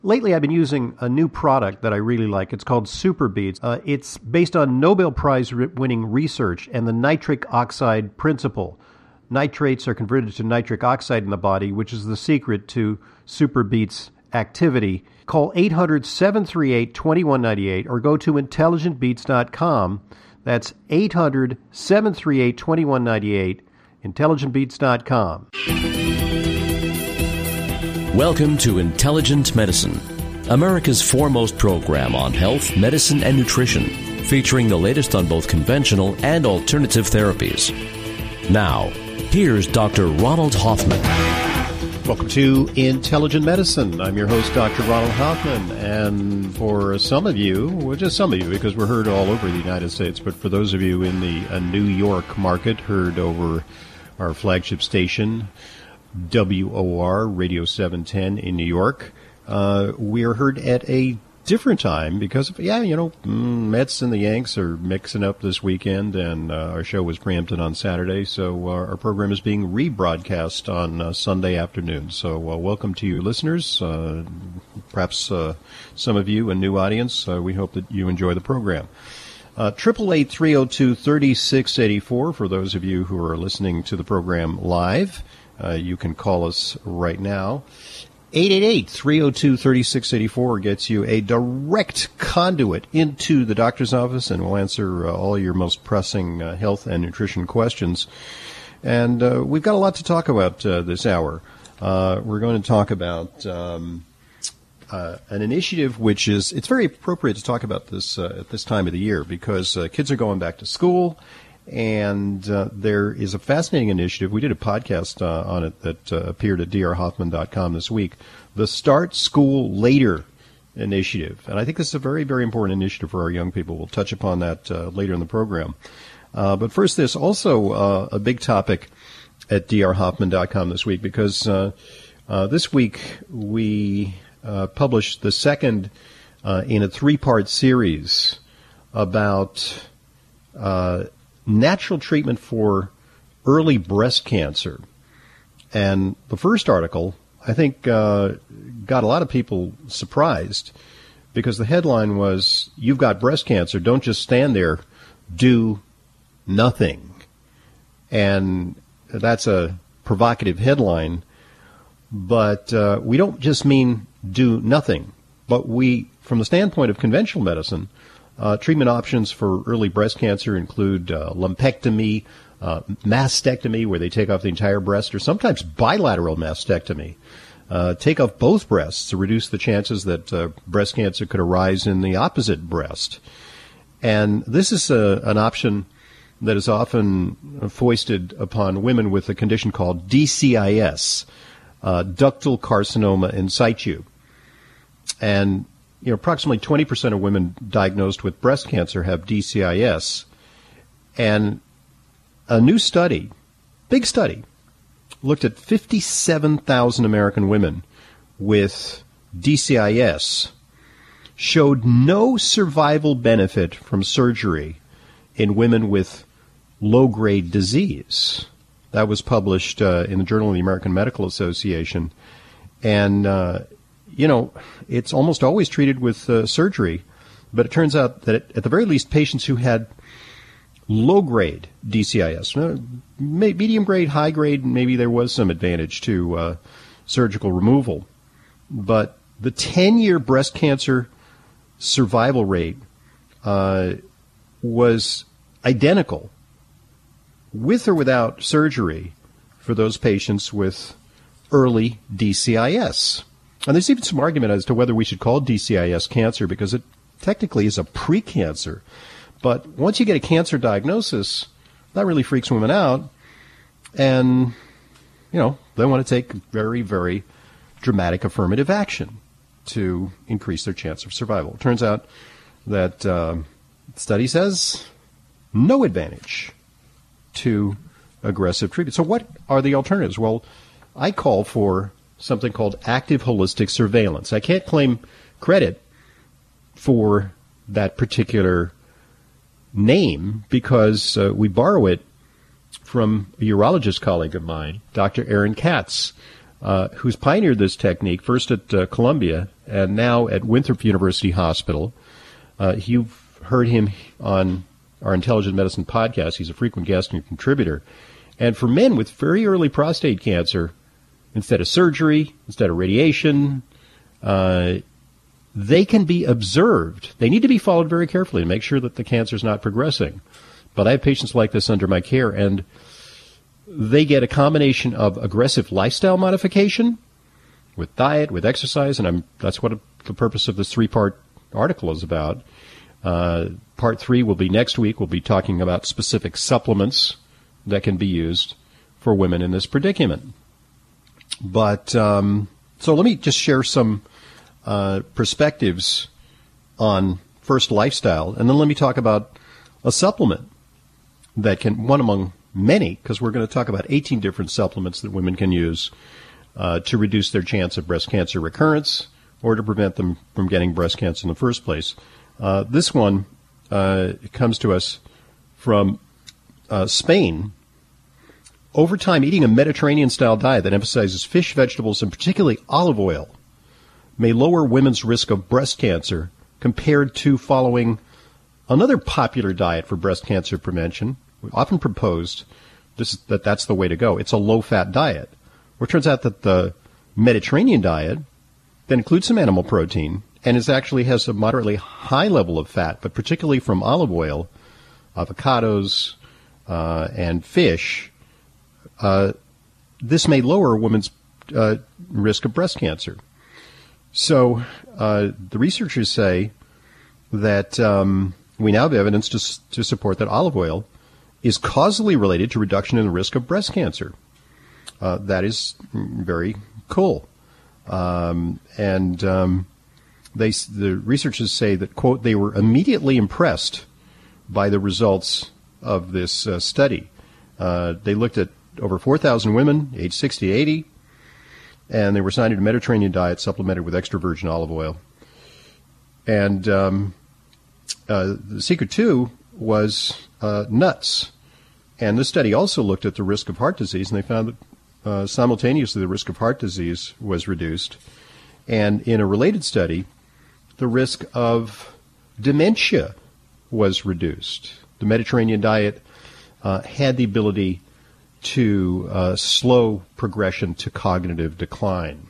Lately, I've been using a new product that I really like. It's called Super Beets. It's based on Nobel Prize-winning research and the nitric oxide principle. Nitrates are converted to nitric oxide in the body, which is the secret to Super Beets activity. Call 800-738-2198 or go to intelligentbeats.com. That's 800-738-2198, intelligentbeats.com. Welcome to Intelligent Medicine, America's foremost program on health, medicine, and nutrition, featuring the latest on both conventional and alternative therapies. Now, here's Dr. Ronald Hoffman. Welcome to Intelligent Medicine. I'm your host, Dr. Ronald Hoffman, and for some of you, well, just some of you, because we're heard all over the United States, but for those of you in the New York market, heard over our flagship station, WOR Radio 710 in New York. We are heard at a different time because of, Mets and the Yanks are mixing up this weekend, and our show was preempted on Saturday, so our program is being rebroadcast on Sunday afternoon. So welcome to you listeners, perhaps some of you, a new audience. We hope that you enjoy the program. 888-302-3684 for those of you who are listening to the program live. You can call us right now. 888-302-3684 gets you a direct conduit into the doctor's office, and we'll answer all your most pressing health and nutrition questions. And we've got a lot to talk about this hour. We're going to talk about an initiative which is, it's very appropriate to talk about this at this time of the year because kids are going back to school. And there is a fascinating initiative. We did a podcast on it that appeared at drhoffman.com this week, the Start School Later initiative. And I think this is a very, very important initiative for our young people. We'll touch upon that later in the program. But first, there's also a big topic at drhoffman.com this week because this week we published the second in a three-part series about natural treatment for early breast cancer. And the first article, I think, got a lot of people surprised because the headline was, "You've got breast cancer, don't just stand there, do nothing." And that's a provocative headline, but we don't just mean do nothing, but we, from the standpoint of conventional medicine, treatment options for early breast cancer include lumpectomy, mastectomy, where they take off the entire breast, or sometimes bilateral mastectomy. Take off both breasts to reduce the chances that breast cancer could arise in the opposite breast. And this is an option that is often foisted upon women with a condition called DCIS, ductal carcinoma in situ. And approximately 20% of women diagnosed with breast cancer have DCIS. And a new study, big study, looked at 57,000 American women with DCIS, showed no survival benefit from surgery in women with low-grade disease. That was published in the Journal of the American Medical Association. And it's almost always treated with surgery, but it turns out that at the very least, patients who had low-grade DCIS, medium-grade, high-grade, maybe there was some advantage to surgical removal, but the 10-year breast cancer survival rate was identical, with or without surgery, for those patients with early DCIS. And there's even some argument as to whether we should call DCIS cancer because it technically is a precancer. But once you get a cancer diagnosis, that really freaks women out. And, they want to take very, very dramatic affirmative action to increase their chance of survival. It turns out that the study says no advantage to aggressive treatment. So what are the alternatives? Well, I call for something called active holistic surveillance. I can't claim credit for that particular name because we borrow it from a urologist colleague of mine, Dr. Aaron Katz, who's pioneered this technique, first at Columbia and now at Winthrop University Hospital. You've heard him on our Intelligent Medicine podcast. He's a frequent guest and contributor. And for men with very early prostate cancer, instead of surgery, instead of radiation, they can be observed. They need to be followed very carefully to make sure that the cancer is not progressing. But I have patients like this under my care, and they get a combination of aggressive lifestyle modification with diet, with exercise, and that's what the purpose of this 3-part article is about. Part 3 will be next week. We'll be talking about specific supplements that can be used for women in this predicament. But so let me just share some perspectives on first lifestyle, and then let me talk about a supplement that can, one among many, because we're going to talk about 18 different supplements that women can use to reduce their chance of breast cancer recurrence or to prevent them from getting breast cancer in the first place. This one comes to us from Spain. Over time, eating a Mediterranean-style diet that emphasizes fish, vegetables, and particularly olive oil may lower women's risk of breast cancer compared to following another popular diet for breast cancer prevention, often proposed that that's the way to go. It's a low-fat diet. Well, it turns out that the Mediterranean diet that includes some animal protein and actually has a moderately high level of fat, but particularly from olive oil, avocados, and fish, this may lower a woman's risk of breast cancer. So the researchers say that we now have evidence to support that olive oil is causally related to reduction in the risk of breast cancer. That is very cool. The researchers say that, quote, they were immediately impressed by the results of this study. They looked at over 4,000 women, aged 60 to 80, and they were assigned a Mediterranean diet supplemented with extra virgin olive oil. And the secret, too, was nuts. And this study also looked at the risk of heart disease, and they found that simultaneously the risk of heart disease was reduced. And in a related study, the risk of dementia was reduced. The Mediterranean diet had the ability to slow progression to cognitive decline.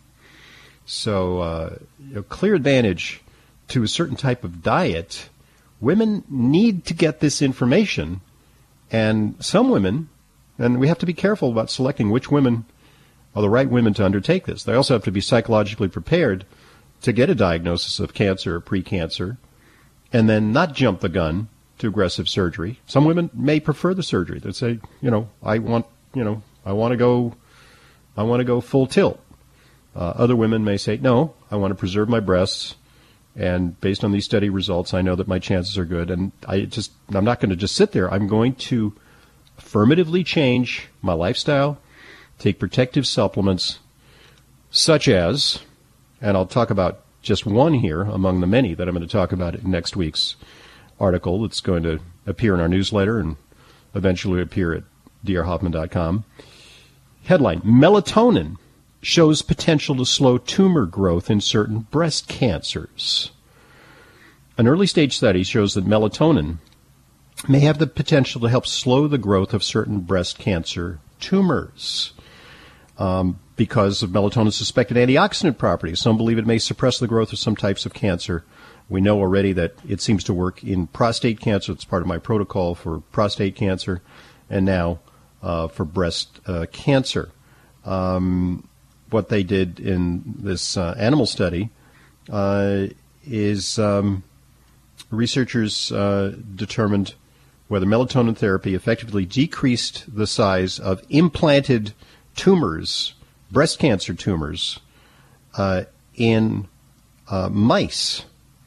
So clear advantage to a certain type of diet. Women need to get this information, and some women, and we have to be careful about selecting which women are the right women to undertake this. They also have to be psychologically prepared to get a diagnosis of cancer or pre-cancer and then not jump the gun to aggressive surgery. Some women may prefer the surgery. They say, I want to go full tilt. Other women may say, no, I want to preserve my breasts, and based on these study results, I know that my chances are good, and I'm not going to just sit there. I'm going to affirmatively change my lifestyle, take protective supplements, such as, and I'll talk about just one here among the many that I'm going to talk about in next week's article. It's going to appear in our newsletter and eventually appear at drhoffman.com. Headline, melatonin shows potential to slow tumor growth in certain breast cancers. An early-stage study shows that melatonin may have the potential to help slow the growth of certain breast cancer tumors. Because of melatonin's suspected antioxidant properties, some believe it may suppress the growth of some types of cancer. We know already that it seems to work in prostate cancer. It's part of my protocol for prostate cancer, and now for breast cancer. What they did in this animal study is researchers determined whether melatonin therapy effectively decreased the size of implanted tumors, breast cancer tumors, in mice.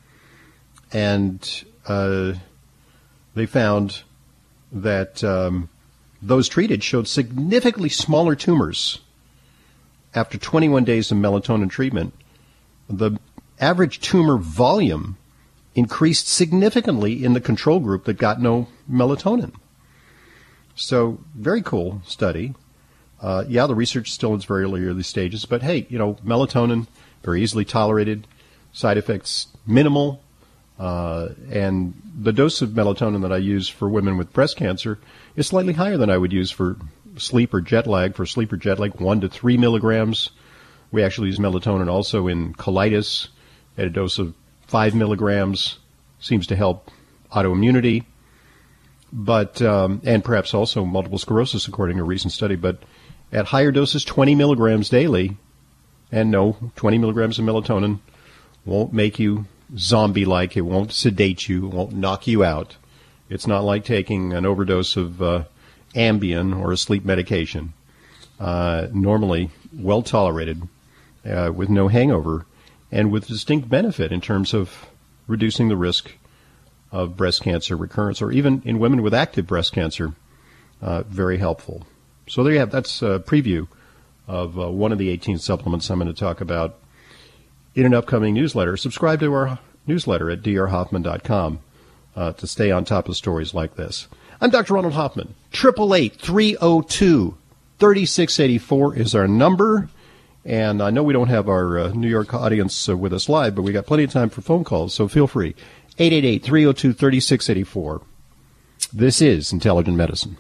And they found that those treated showed significantly smaller tumors after 21 days of melatonin treatment. The average tumor volume increased significantly in the control group that got no melatonin. So, very cool study. The research still in its very early stages, but hey, melatonin, very easily tolerated, side effects minimal, and the dose of melatonin that I use for women with breast cancer is slightly higher than I would use for sleep or jet lag. For sleep or jet lag, 1 to 3 milligrams. We actually use melatonin also in colitis at a dose of 5 milligrams. Seems to help autoimmunity, but and perhaps also multiple sclerosis, according to a recent study. But at higher doses, 20 milligrams daily, and no, 20 milligrams of melatonin won't make you zombie-like. It won't sedate you. It won't knock you out. It's not like taking an overdose of Ambien or a sleep medication. Normally well tolerated, with no hangover, and with distinct benefit in terms of reducing the risk of breast cancer recurrence, or even in women with active breast cancer, very helpful. So there you have, that's a preview of one of the 18 supplements I'm going to talk about in an upcoming newsletter. Subscribe to our newsletter at drhoffman.com to stay on top of stories like this. I'm Dr. Ronald Hoffman. 888-302-3684 is our number. And I know we don't have our New York audience with us live, but we got plenty of time for phone calls, so feel free. 888-302-3684. This is Intelligent Medicine.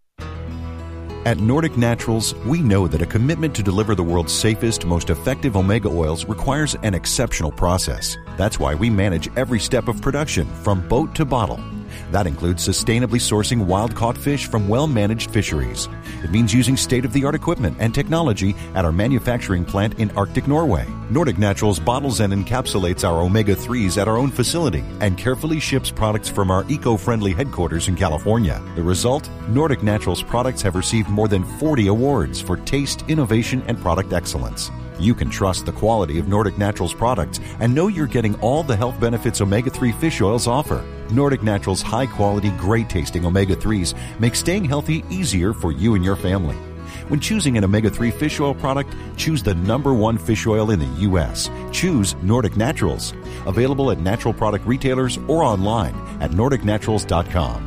At Nordic Naturals, we know that a commitment to deliver the world's safest, most effective omega oils requires an exceptional process. That's why we manage every step of production, from boat to bottle. That includes sustainably sourcing wild-caught fish from well-managed fisheries. It means using state-of-the-art equipment and technology at our manufacturing plant in Arctic Norway. Nordic Naturals bottles and encapsulates our omega-3s at our own facility and carefully ships products from our eco-friendly headquarters in California. The result? Nordic Naturals products have received more than 40 awards for taste, innovation, and product excellence. You can trust the quality of Nordic Naturals products and know you're getting all the health benefits omega-3 fish oils offer. Nordic Naturals' high-quality, great-tasting omega-3s make staying healthy easier for you and your family. When choosing an omega-3 fish oil product, choose the #1 fish oil in the U.S. Choose Nordic Naturals. Available at natural product retailers or online at nordicnaturals.com.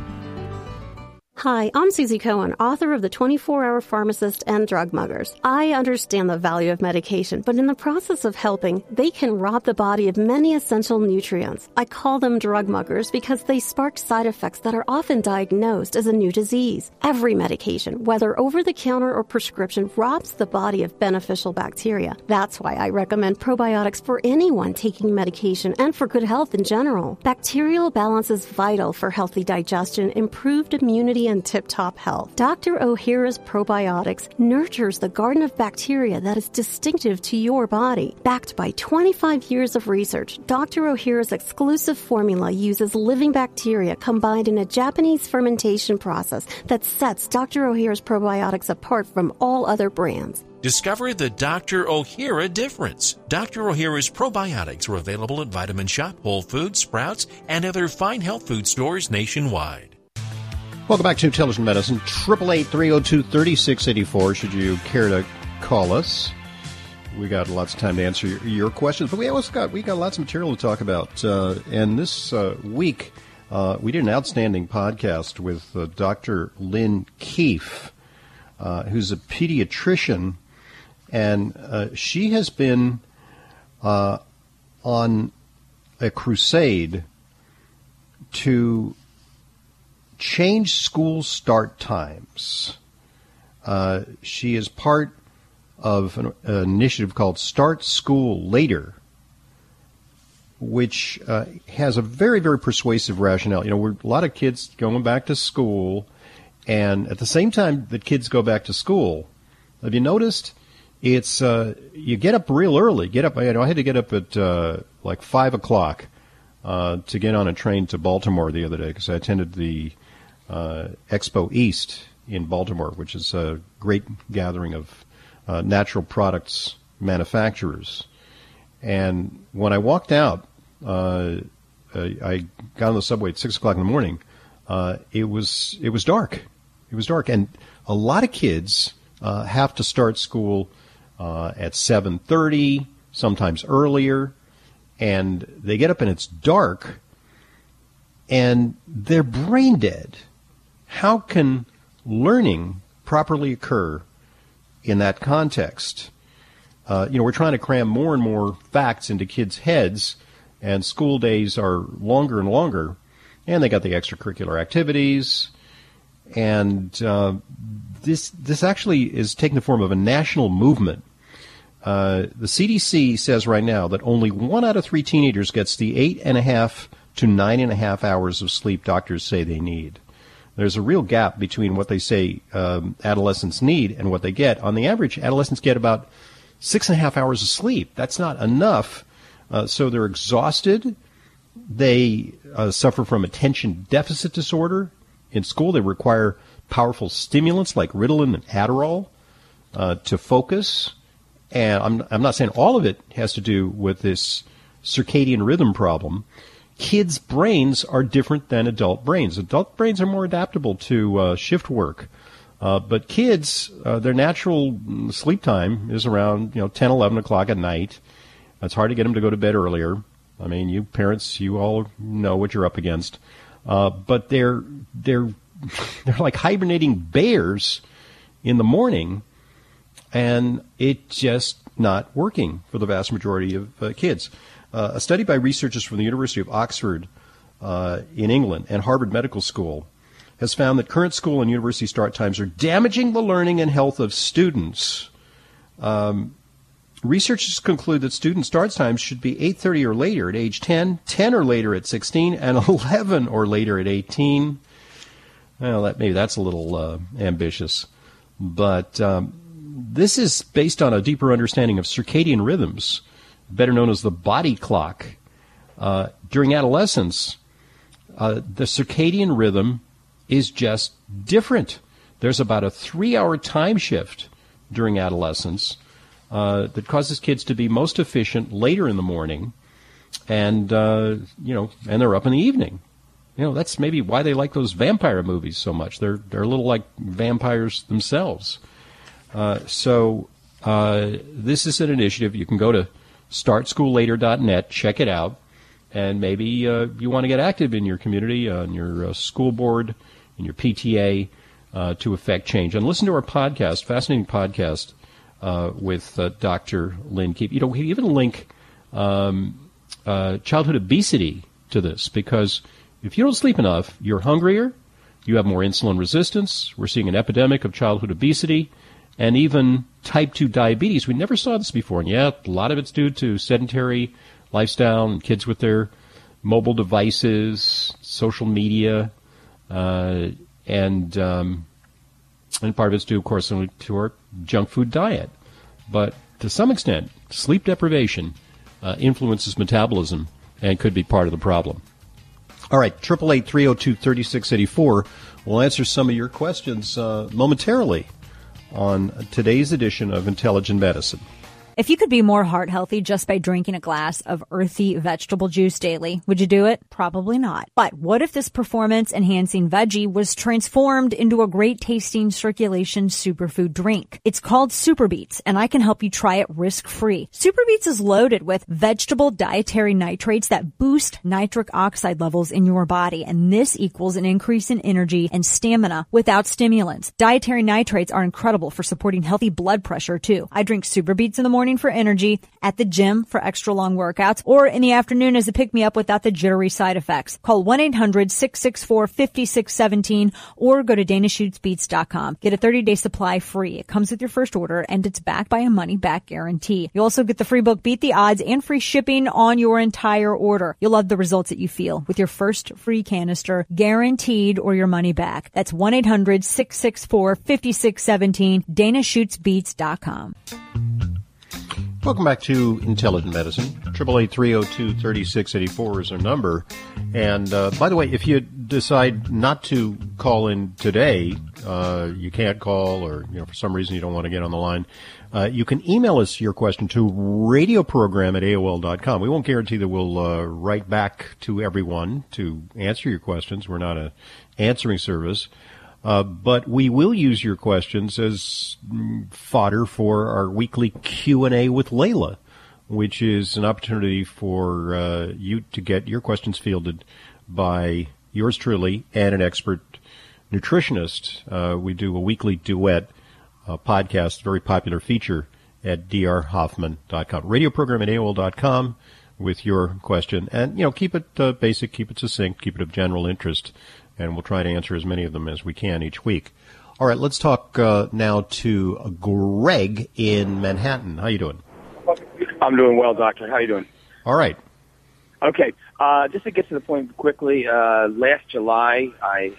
Hi, I'm Susie Cohen, author of The 24-Hour Pharmacist and Drug Muggers. I understand the value of medication, but in the process of helping, they can rob the body of many essential nutrients. I call them drug muggers because they spark side effects that are often diagnosed as a new disease. Every medication, whether over-the-counter or prescription, robs the body of beneficial bacteria. That's why I recommend probiotics for anyone taking medication and for good health in general. Bacterial balance is vital for healthy digestion, improved immunity, and tip-top health. Dr. Ohhira's Probiotics nurtures the garden of bacteria that is distinctive to your body. Backed by 25 years of research, Dr. Ohhira's exclusive formula uses living bacteria combined in a Japanese fermentation process that sets Dr. Ohhira's Probiotics apart from all other brands. Discover the Dr. Ohhira difference. Dr. Ohhira's Probiotics are available at Vitamin Shop, Whole Foods, Sprouts, and other fine health food stores nationwide. Welcome back to Intelligent Medicine. 888-302-3684 should you care to call us. We got lots of time to answer your questions, but we got lots of material to talk about. And this week, we did an outstanding podcast with Dr. Lynn Keefe, who's a pediatrician, and she has been on a crusade to change school start times. She is part of an initiative called Start School Later, which has a very, very persuasive rationale. You know, we're a lot of kids going back to school, and at the same time that kids go back to school, have you noticed it's you get up real early. I had to get up at like 5 o'clock to get on a train to Baltimore the other day because I attended the Expo East in Baltimore, which is a great gathering of natural products manufacturers. And when I walked out, I got on the subway at 6 o'clock in the morning. It was dark. It was dark, and a lot of kids have to start school at 7:30, sometimes earlier, and they get up and it's dark, and they're brain dead. How can learning properly occur in that context. We're trying to cram more and more facts into kids' heads, and school days are longer and longer, and they got the extracurricular activities, and this actually is taking the form of a national movement. The CDC says right now that only 1 out of 3 teenagers gets the 8.5 to 9.5 hours of sleep doctors say they need. There's a real gap between what they say adolescents need and what they get. On the average, adolescents get about 6.5 hours of sleep. That's not enough. So they're exhausted. They suffer from attention deficit disorder. In school, they require powerful stimulants like Ritalin and Adderall to focus. And I'm not saying all of it has to do with this circadian rhythm problem. Kids' brains are different than adult brains. Adult brains are more adaptable to shift work. But kids, their natural sleep time is around 10, 11 o'clock at night. It's hard to get them to go to bed earlier. I mean, you parents, you all know what you're up against. But they're like hibernating bears in the morning, and it's just not working for the vast majority of kids. A study by researchers from the University of Oxford in England and Harvard Medical School has found that current school and university start times are damaging the learning and health of students. Researchers conclude that student start times should be 8:30 or later at age 10, 10 or later at 16, and 11 or later at 18. Well, maybe that's a little ambitious. But this is based on a deeper understanding of circadian rhythms, better known as the body clock. During adolescence, the circadian rhythm is just different. There's about a 3-hour time shift during adolescence that causes kids to be most efficient later in the morning, and and they're up in the evening. That's maybe why they like those vampire movies so much. They're a little like vampires themselves. So this is an initiative. You can go to startschoollater.net, check it out, and maybe you want to get active in your community, on your school board, in your PTA, to affect change. And listen to our podcast, fascinating podcast with Dr. Lynn Keep. We even link childhood obesity to this, because if you don't sleep enough, you're hungrier, you have more insulin resistance. We're seeing an epidemic of childhood obesity and even type 2 diabetes. We never saw this before. And a lot of it's due to sedentary lifestyle and kids with their mobile devices, social media, and part of it's due, of course, to our junk food diet. But to some extent, sleep deprivation influences metabolism and could be part of the problem. All right, 888-302-3684. We'll answer some of your questions momentarily on today's edition of Intelligent Medicine. If you could be more heart healthy just by drinking a glass of earthy vegetable juice daily, would you do it? Probably not. But what if this performance-enhancing veggie was transformed into a great-tasting circulation superfood drink? It's called SuperBeets, and I can help you try it risk-free. SuperBeets is loaded with vegetable dietary nitrates that boost nitric oxide levels in your body, and this equals an increase in energy and stamina without stimulants. Dietary nitrates are incredible for supporting healthy blood pressure, too. I drink SuperBeets in the morning for energy, at the gym for extra long workouts, or in the afternoon as a pick-me-up without the jittery side effects. Call 1-800-664-5617 or go to DanaShootsBeats.com. Get a 30-day supply free. It comes with your first order, and it's backed by a money-back guarantee. You also get the free book Beat the Odds and free shipping on your entire order. You'll love the results that you feel with your first free canister, guaranteed, or your money back. That's 1-800-664-5617, DanaShootsBeats.com. Welcome back to Intelligent Medicine. 888-302-3684 is our number. And by the way, if you decide not to call in today, you can't call, or for some reason you don't want to get on the line, you can email us your question to radioprogram@AOL.com. We won't guarantee that we'll write back to everyone to answer your questions. We're not an answering service. But we will use your questions as fodder for our weekly Q&A with Layla, which is an opportunity for you to get your questions fielded by yours truly and an expert nutritionist. We do a weekly duet podcast, very popular feature at drhoffman.com. Radio program at AOL.com with your question. And, keep it basic, keep it succinct, keep it of general interest, and we'll try to answer as many of them as we can each week. All right, let's talk now to Greg in Manhattan. How you doing? I'm doing well, Doctor. How you doing? All right. Okay. Just to get to the point quickly, last July I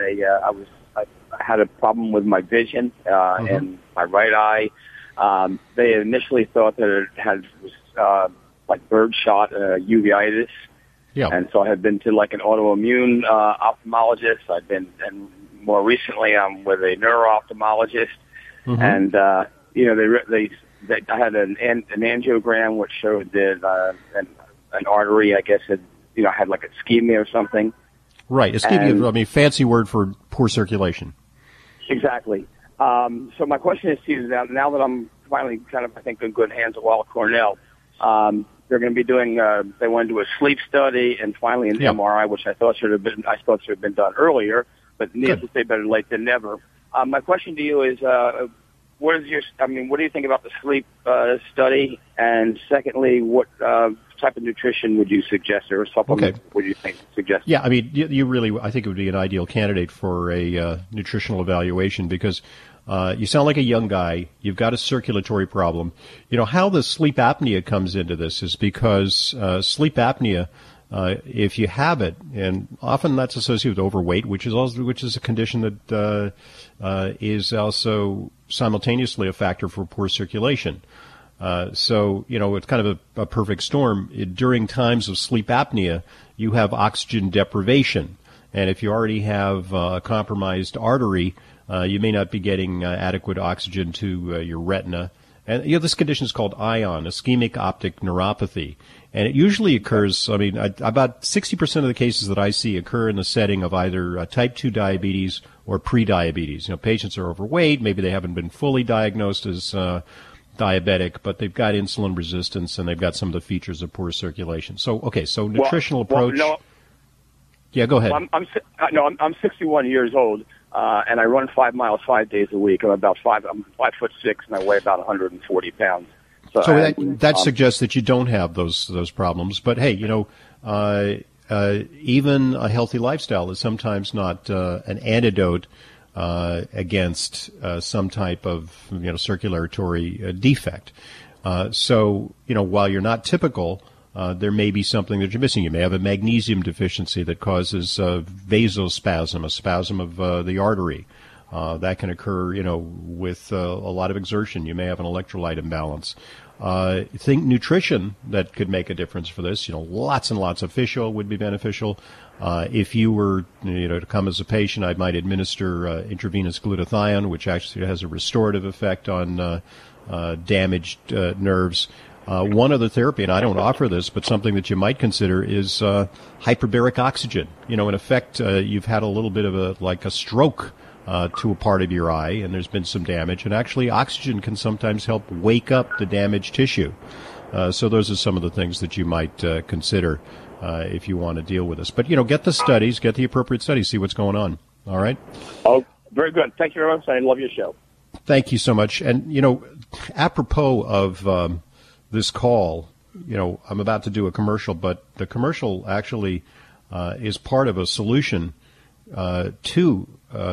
had a problem with my vision in my right eye. They initially thought that it was like birdshot uveitis. Yeah. And so I had been to like an autoimmune ophthalmologist. I've been, and more recently I'm with a neuro-ophthalmologist. And, I had an angiogram which showed that an artery, I guess, had like ischemia or something. Right. Ischemia, fancy word for poor circulation. Exactly. So my question is to you, now that I'm finally kind of, I think, in good hands at Weill Cornell, they're going to be doing, they want to do a sleep study and finally an MRI, which I thought should have been done earlier, but needless to say, better late than never. My question to you is, what do you think about the sleep study? And secondly, what type of nutrition would you suggest, or supplement would you suggest? Yeah, you really, I think it would be an ideal candidate for a nutritional evaluation because you sound like a young guy. You've got a circulatory problem. How the sleep apnea comes into this is because sleep apnea, if you have it, and often that's associated with overweight, which is a condition that is also simultaneously a factor for poor circulation. So it's kind of a perfect storm. During times of sleep apnea, you have oxygen deprivation. And if you already have a compromised artery, you may not be getting adequate oxygen to your retina. And this condition is called ION, ischemic optic neuropathy. And it usually occurs, about 60% of the cases that I see occur in the setting of either type 2 diabetes or pre-diabetes. Patients are overweight, maybe they haven't been fully diagnosed as diabetic, but they've got insulin resistance and they've got some of the features of poor circulation. So nutritional approach. Yeah, go ahead. I'm 61 years old, and I run 5 miles 5 days a week. I'm 5'6", and I weigh about 140 pounds. So that suggests that you don't have those problems. But hey, even a healthy lifestyle is sometimes not an antidote against some type of circulatory defect. So while you're not typical, there may be something that you're missing. You may have a magnesium deficiency that causes vasospasm, a spasm of the artery. That can occur, with a lot of exertion. You may have an electrolyte imbalance. Think nutrition that could make a difference for this. Lots and lots of fish oil would be beneficial. If you were, to come as a patient, I might administer intravenous glutathione, which actually has a restorative effect on damaged nerves. One other therapy, and I don't offer this, but something that you might consider is hyperbaric oxygen. In effect, you've had a little bit of a stroke to a part of your eye, and there's been some damage. And actually, oxygen can sometimes help wake up the damaged tissue. So those are some of the things that you might consider if you want to deal with this. But, get the studies, get the appropriate studies, see what's going on. All right? Oh, very good. Thank you very much. I love your show. Thank you so much. And, apropos of this call, I'm about to do a commercial, but the commercial actually is part of a solution to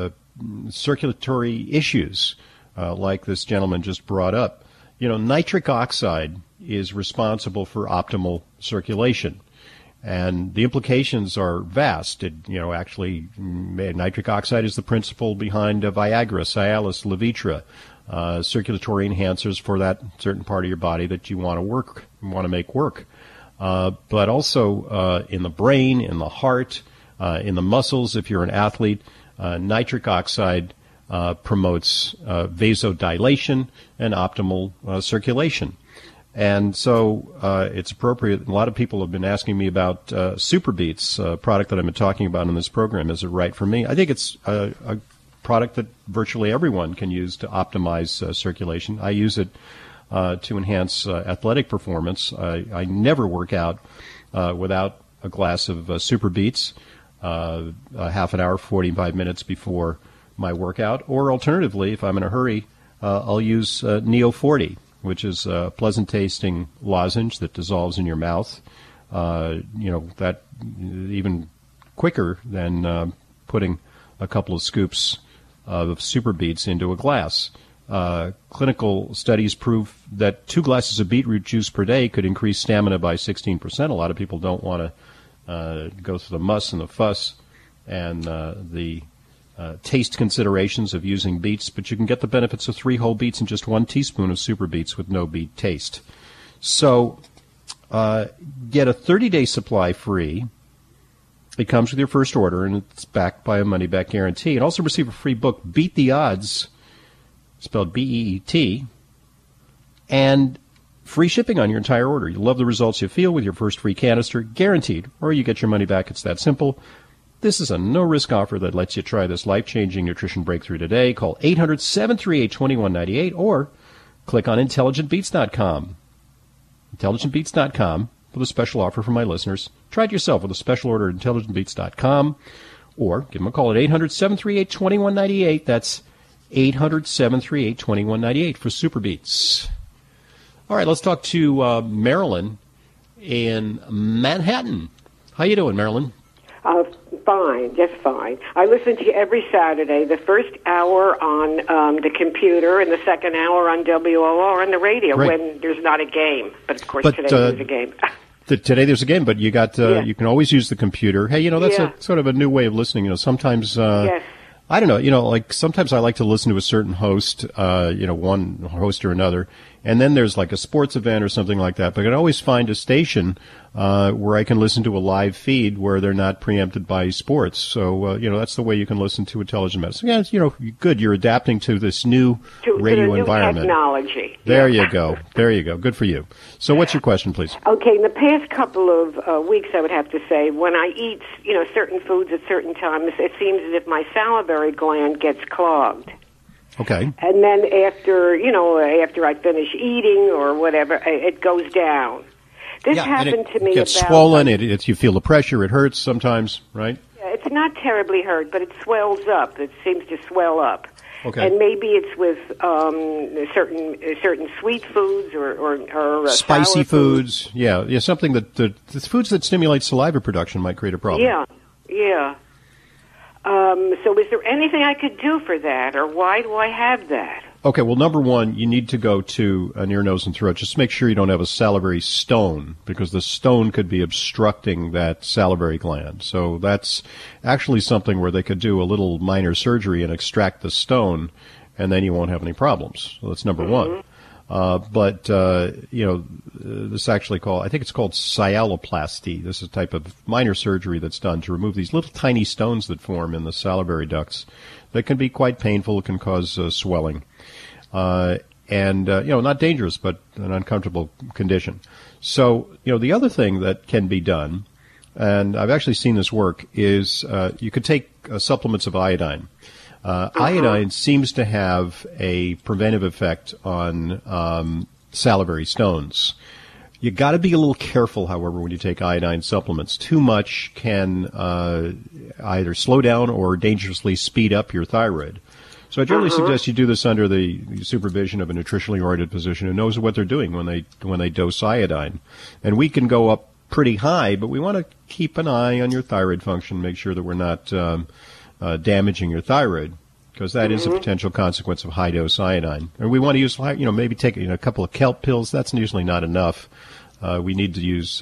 circulatory issues like this gentleman just brought up. Nitric oxide is responsible for optimal circulation, and the implications are vast. Actually, nitric oxide is the principle behind Viagra, Cialis, Levitra, circulatory enhancers for that certain part of your body that you want to make work. But also in the brain, in the heart, in the muscles, if you're an athlete, nitric oxide promotes vasodilation and optimal circulation. And so it's appropriate. A lot of people have been asking me about SuperBeets, a product that I've been talking about in this program. Is it right for me? I think it's a product that virtually everyone can use to optimize circulation. I use it to enhance athletic performance. I never work out without a glass of SuperBeets, a half an hour, 45 minutes before my workout. Or alternatively, if I'm in a hurry, I'll use Neo 40, which is a pleasant-tasting lozenge that dissolves in your mouth. That even quicker than putting a couple of scoops of Super Beets into a glass. Clinical studies prove that 2 glasses of beetroot juice per day could increase stamina by 16%. A lot of people don't want to go through the muss and the fuss and the taste considerations of using beets, but you can get the benefits of 3 whole beets and just 1 teaspoon of Super Beets with no beet taste. So get a 30-day supply free. It comes with your first order, and it's backed by a money-back guarantee. And also receive a free book, Beat the Odds, spelled B-E-E-T, and free shipping on your entire order. You'll love the results you feel with your first free canister, guaranteed, or you get your money back. It's that simple. This is a no-risk offer that lets you try this life-changing nutrition breakthrough today. Call 800-738-2198 or click on IntelligentBeats.com. IntelligentBeats.com with a special offer for my listeners. Try it yourself with a special order at IntelligentBeats.com or give them a call at 800-738-2198. That's 800-738-2198 for Super Beets. All right, let's talk to Marilyn in Manhattan. How you doing, Marilyn? Fine, just fine. I listen to you every Saturday, the first hour on the computer and the second hour on WOR on the radio when there's not a game. But, of course, today there's a game. Today there's a game, but you got you can always use the computer. Hey, that's a sort of a new way of listening. Sometimes I don't know. Like sometimes I like to listen to a certain host, one host or another, and then there's like a sports event or something like that. But I can always find a station where I can listen to a live feed where they're not preempted by sports. So that's the way you can listen to Intelligent Medicine. Yeah, good. You're adapting to this new radio environment. Technology. There you go. There you go. Good for you. So what's your question, please? Okay. In the past couple of weeks, I would have to say, when I eat, certain foods at certain times, it seems as if my salivary gland gets clogged. Okay. And then after I finish eating or whatever, it goes down. This happened to me. It gets swollen. You feel the pressure. It hurts sometimes, right? Yeah, it's not terribly hurt, but it swells up. It seems to swell up. Okay. And maybe it's with certain sweet foods or spicy sour foods. Yeah, something that the foods that stimulate saliva production might create a problem. Yeah. So is there anything I could do for that, or why do I have that? Okay, well, number one, you need to go to an ear, nose, and throat. Just make sure you don't have a salivary stone, because the stone could be obstructing that salivary gland. So that's actually something where they could do a little minor surgery and extract the stone, and then you won't have any problems. So that's number one. This actually I think it's called sialoplasty. This is a type of minor surgery that's done to remove these little tiny stones that form in the salivary ducts. That can be quite painful. It can cause swelling. Not dangerous, but an uncomfortable condition. So, the other thing that can be done, and I've actually seen this work, is you could take supplements of iodine. Iodine seems to have a preventive effect on salivary stones. You got to be a little careful, however, when you take iodine supplements. Too much can either slow down or dangerously speed up your thyroid. So I generally suggest you do this under the supervision of a nutritionally oriented physician who knows what they're doing when they dose iodine. And we can go up pretty high, but we want to keep an eye on your thyroid function, make sure that we're not damaging your thyroid, because that is a potential consequence of high-dose iodine. And we want to use, maybe take a couple of kelp pills. That's usually not enough. We need to use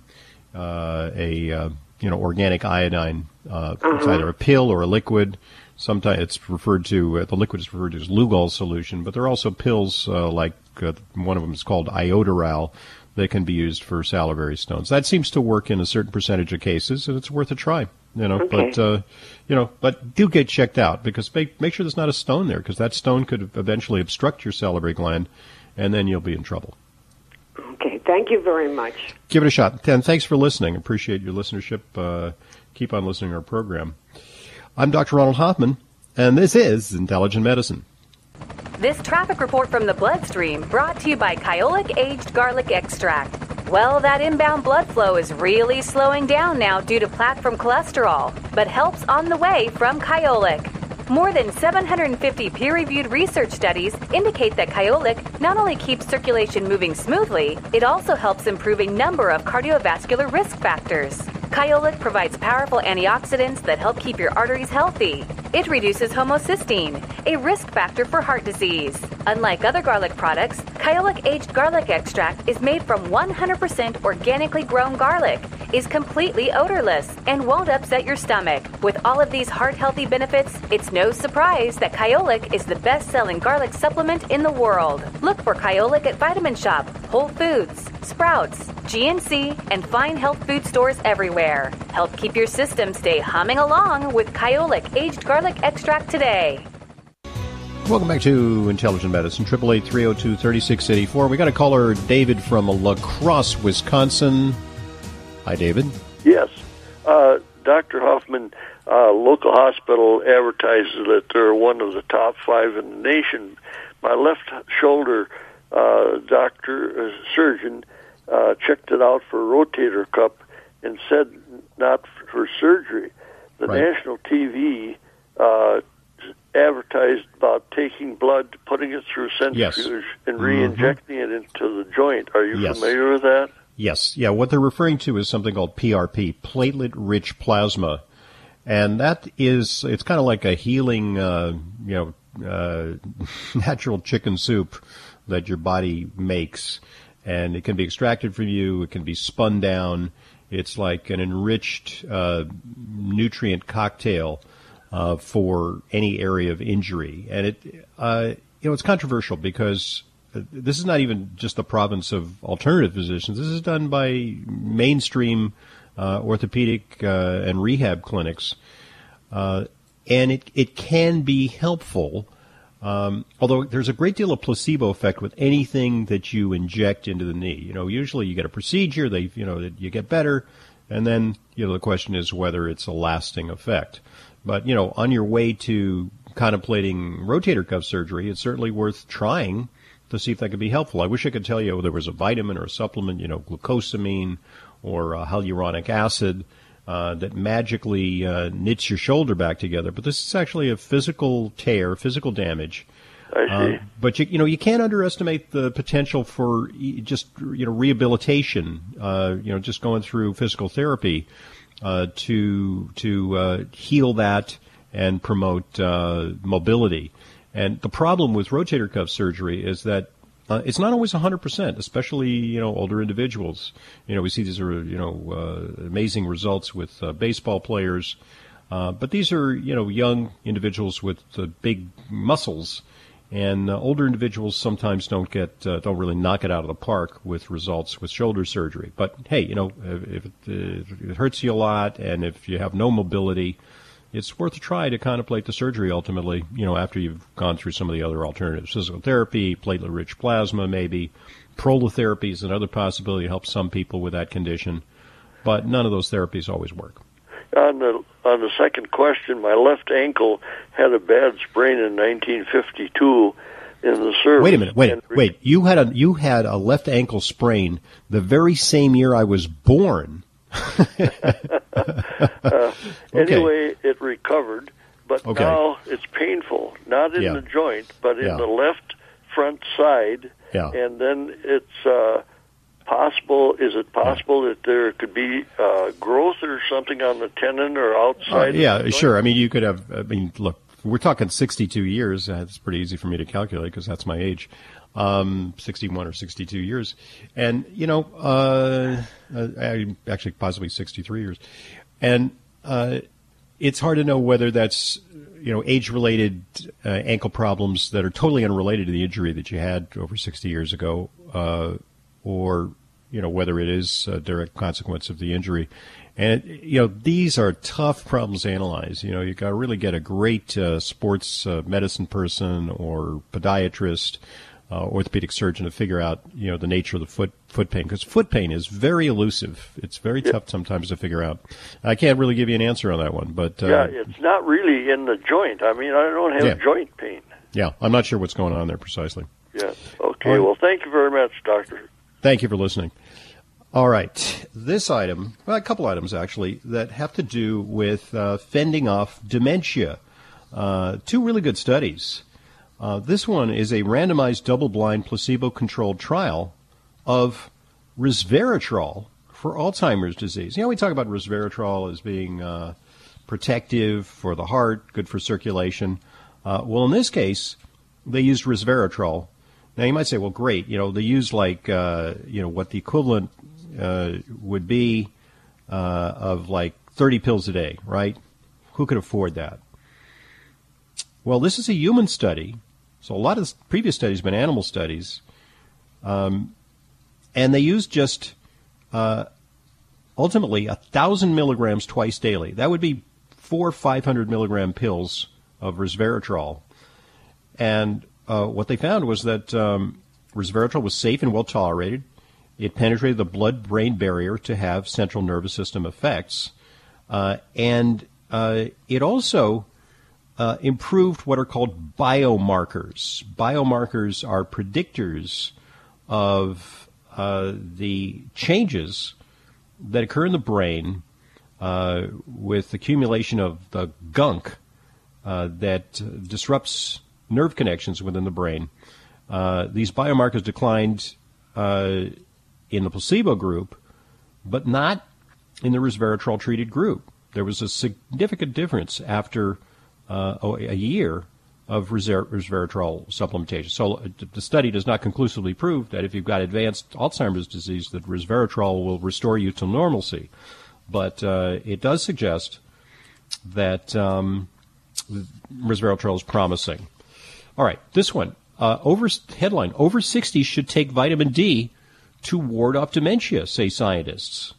organic iodine. It's either a pill or a liquid. Sometimes it's referred to, the liquid is referred to as Lugol solution, but there are also pills like one of them is called Iodoral that can be used for salivary stones. That seems to work in a certain percentage of cases, and it's worth a try. Okay. But do get checked out, because make sure there's not a stone there, because that stone could eventually obstruct your salivary gland, and then you'll be in trouble. Okay, thank you very much. Give it a shot. And thanks for listening. Appreciate your listenership. Keep on listening to our program. I'm Dr. Ronald Hoffman, and this is Intelligent Medicine. This traffic report from the bloodstream brought to you by Kyolic Aged Garlic Extract. Well, that inbound blood flow is really slowing down now due to plaque from cholesterol, but help's on the way from Kyolic. More than 750 peer-reviewed research studies indicate that Kyolic not only keeps circulation moving smoothly, it also helps improve a number of cardiovascular risk factors. Kyolic provides powerful antioxidants that help keep your arteries healthy. It reduces homocysteine, a risk factor for heart disease. Unlike other garlic products, Kyolic Aged Garlic Extract is made from 100% organically grown garlic, is completely odorless, and won't upset your stomach. With all of these heart-healthy benefits, it's no surprise that Kyolic is the best-selling garlic supplement in the world. Look for Kyolic at Vitamin Shop, Whole Foods, Sprouts, GNC, and fine health food stores everywhere. Help keep your system stay humming along with Kyolic Aged Garlic Extract today. Welcome back to Intelligent Medicine, 888-302-3684. We got a caller, David from La Crosse, Wisconsin. Hi, David. Yes. Dr. Hoffman, local hospital advertises that they're one of the top 5 in the nation. My left shoulder surgeon checked it out for rotator cuff and said not for surgery. The national TV advertised about taking blood, putting it through centrifuge, and re-injecting it into the joint. Are you familiar with that? Yes. Yeah, what they're referring to is something called PRP, platelet-rich plasma. And that is, it's kind of like a healing, natural chicken soup that your body makes. And it can be extracted from you. It can be spun down. It's like an enriched nutrient cocktail for any area of injury. And it's controversial because this is not even just the province of alternative physicians. This is done by mainstream orthopedic and rehab clinics. And it can be helpful, although there's a great deal of placebo effect with anything that you inject into the knee. Usually you get a procedure, you get better, and then, the question is whether it's a lasting effect. But, on your way to contemplating rotator cuff surgery, it's certainly worth trying to see if that could be helpful. I wish I could tell you there was a vitamin or a supplement, glucosamine or hyaluronic acid that magically knits your shoulder back together. But this is actually a physical tear, physical damage. I see. But you can't underestimate the potential for just rehabilitation. Just going through physical therapy to heal that and promote mobility. And the problem with rotator cuff surgery is that it's not always 100%, especially, older individuals. We see these are, amazing results with baseball players. But these are, young individuals with big muscles. And older individuals sometimes don't really knock it out of the park with results with shoulder surgery. But hey, if it hurts you a lot and if you have no mobility, it's worth a try to contemplate the surgery ultimately, after you've gone through some of the other alternatives. Physical therapy, platelet-rich plasma maybe, prolotherapy is another possibility to help some people with that condition. But none of those therapies always work. On the second question, my left ankle had a bad sprain in 1952 in the service. Wait a minute. Wait. You had a left ankle sprain the very same year I was born. Anyway, it recovered, but now it's painful. Not in the joint, but in the left front side. Yeah. And then it's possible. Is it possible that there could be growth or something on the tendon or outside? Yeah, sure. I mean, you could have. Look, we're talking 62 years. It's pretty easy for me to calculate because that's my age. 61 or 62 years. And, actually possibly 63 years. And it's hard to know whether that's, age-related ankle problems that are totally unrelated to the injury that you had over 60 years ago, or, whether it is a direct consequence of the injury. And, these are tough problems to analyze. You got to really get a great sports medicine person or podiatrist, orthopedic surgeon to figure out, the nature of the foot pain, because foot pain is very elusive. It's very tough sometimes to figure out. I can't really give you an answer on that one, but it's not really in the joint. I mean, I don't have joint pain. Yeah, I'm not sure what's going on there precisely. Yes. Okay. Well, thank you very much, Doctor. Thank you for listening. All right. This item, a couple items actually, that have to do with fending off dementia. two really good studies. This one is a randomized, double-blind, placebo-controlled trial of resveratrol for Alzheimer's disease. You know, we talk about resveratrol as being protective for the heart, good for circulation. Well, in this case, they used resveratrol. Now, you might say, well, great. You know, they used like, what the equivalent would be of like 30 pills a day, right? Who could afford that? Well, this is a human study. So a lot of previous studies have been animal studies. And they used just ultimately 1,000 milligrams twice daily. That would be 4 500 milligram pills of resveratrol. And what they found was that resveratrol was safe and well tolerated. It penetrated the blood-brain barrier to have central nervous system effects. And it also improved what are called biomarkers. Biomarkers are predictors of the changes that occur in the brain with accumulation of the gunk that disrupts nerve connections within the brain. These biomarkers declined in the placebo group, but not in the resveratrol-treated group. There was a significant difference after a year of resveratrol supplementation. So the study does not conclusively prove that if you've got advanced Alzheimer's disease that resveratrol will restore you to normalcy. But it does suggest that resveratrol is promising. All right, this one. Headline, over 60s should take vitamin D to ward off dementia, say scientists.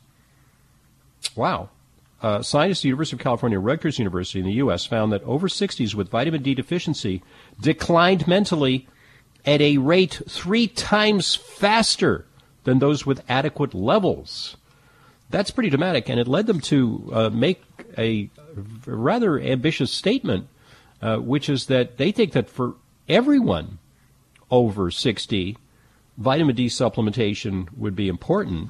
Wow. Scientists at the University of California, Rutgers University in the U.S. found that over 60s with vitamin D deficiency declined mentally at a rate 3 times faster than those with adequate levels. That's pretty dramatic, and it led them to make a rather ambitious statement, which is that they think that for everyone over 60, vitamin D supplementation would be important.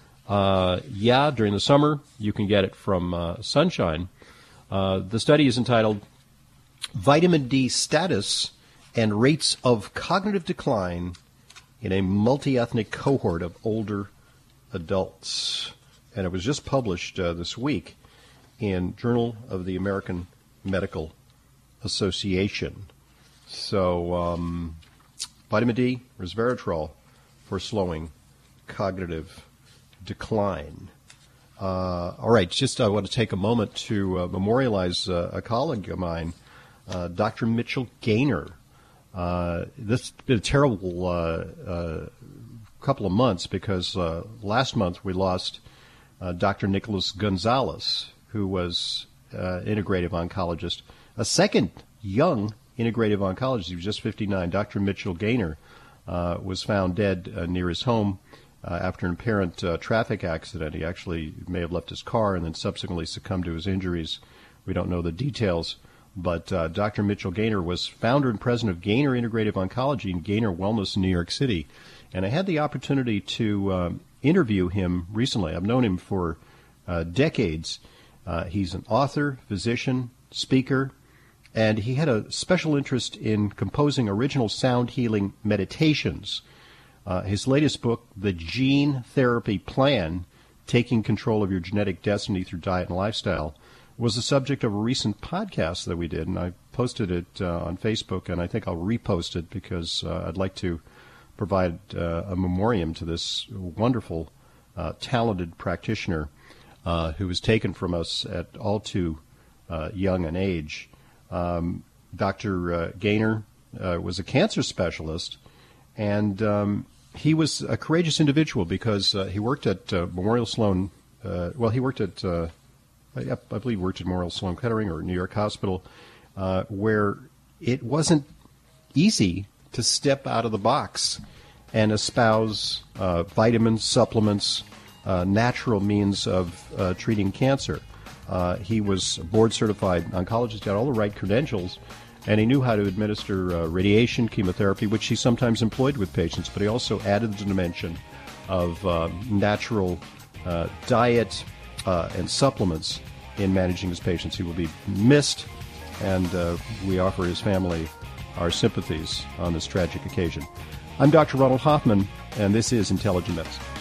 During the summer, you can get it from sunshine. The study is entitled Vitamin D Status and Rates of Cognitive Decline in a Multi-Ethnic Cohort of Older Adults. And it was just published this week in Journal of the American Medical Association. So, vitamin D, resveratrol for slowing cognitive decline. All right, just I want to take a moment to memorialize a colleague of mine, Dr. Mitchell Gaynor. This has been a terrible couple of months because last month we lost Dr. Nicholas Gonzalez, who was integrative oncologist. A second young integrative oncologist, he was just 59. Dr. Mitchell Gaynor was found dead near his home after an apparent traffic accident. He actually may have left his car and then subsequently succumbed to his injuries. We don't know the details. But Dr. Mitchell Gaynor was founder and president of Gaynor Integrative Oncology and Gaynor Wellness in New York City. And I had the opportunity to interview him recently. I've known him for decades. He's an author, physician, speaker, and he had a special interest in composing original sound healing meditations. His latest book, The Gene Therapy Plan, Taking Control of Your Genetic Destiny Through Diet and Lifestyle, was the subject of a recent podcast that we did, and I posted it on Facebook, and I think I'll repost it because I'd like to provide a memoriam to this wonderful, talented practitioner who was taken from us at all too young an age. Dr. Gaynor was a cancer specialist, and he was a courageous individual because he worked at Memorial Sloan. He worked at, I believe, he worked at Memorial Sloan Kettering or New York Hospital, where it wasn't easy to step out of the box and espouse vitamins, supplements, natural means of treating cancer. He was a board-certified oncologist, got all the right credentials, and he knew how to administer radiation, chemotherapy, which he sometimes employed with patients, but he also added the dimension of natural diet and supplements in managing his patients. He will be missed, and we offer his family our sympathies on this tragic occasion. I'm Dr. Ronald Hoffman, and this is Intelligent Medicine.